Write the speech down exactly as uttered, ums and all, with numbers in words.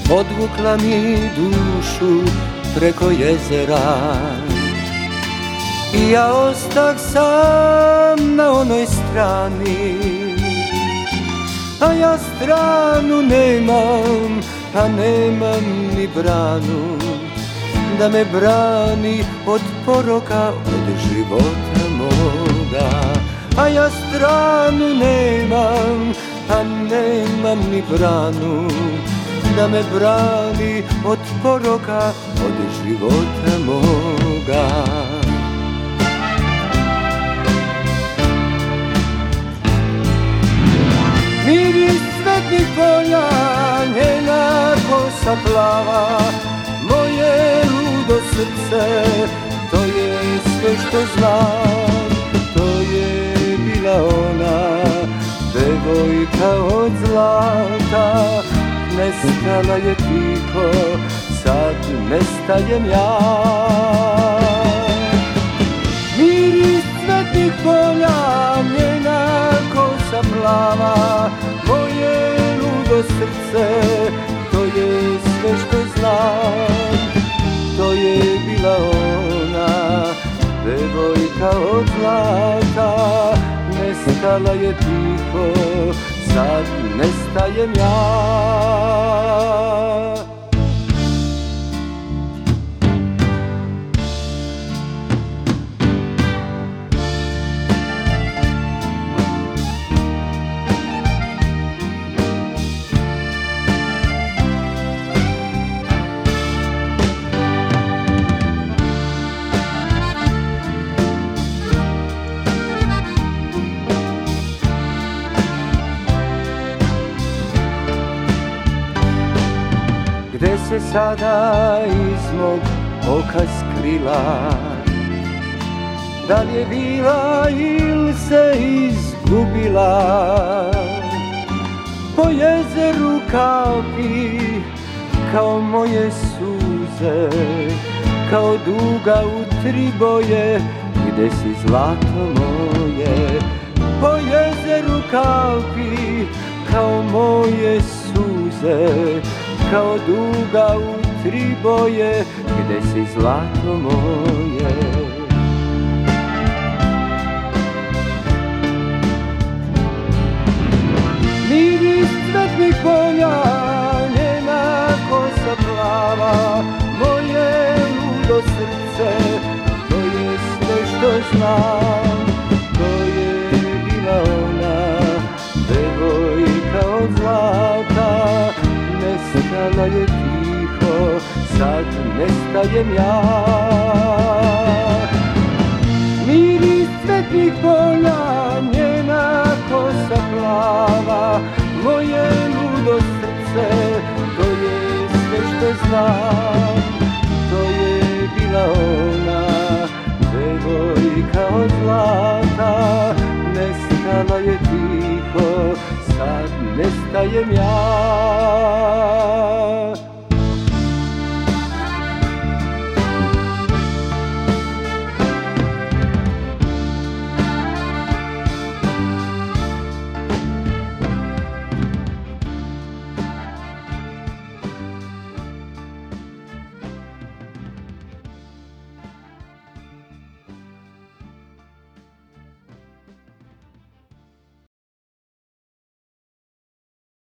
odvukla mi dušu preko jezera i ja ostah sam na onoj strani, a ja stranu nemam, a nemam ni branu da me brani od poroka, od života moga. A ja stranu nemam, a nemam ni branu da me brani od poroka, od života moga. Miris cvetnih polja, njena kosa plava, moje ludo srce, to je sve što znam. To je bila ona, devojka od zlata, nestala je tiho, sad nestajem ja. Miris cvetnih polja, njena kosa plava, moje ludo srce, to je sve što znam. To je bila ona, devojka od zlata, nestala je tiho, sad nestajem ja. Gde se sada iz mog oka skrila? Da li je bila ili se izgubila? Po jezeru kapi kao moje suze, kao duga u tri boje, gde si zlato moje? Po jezeru kapi kao moje suze, kao duga u tri boje, gde si zlato moje? Miris cvetnih polja, njena kosa plava, moje ludo srce, to je sve što znam. To je bila ona, devojka od zlata, nestala je tiho, sad nestajem ja. Miris cvetnih polja, njena kosa plava, moje ludo srce, to je sve što znam. To je bila ona, devojka od zlata, nestala je tiho, sad nestajem ja.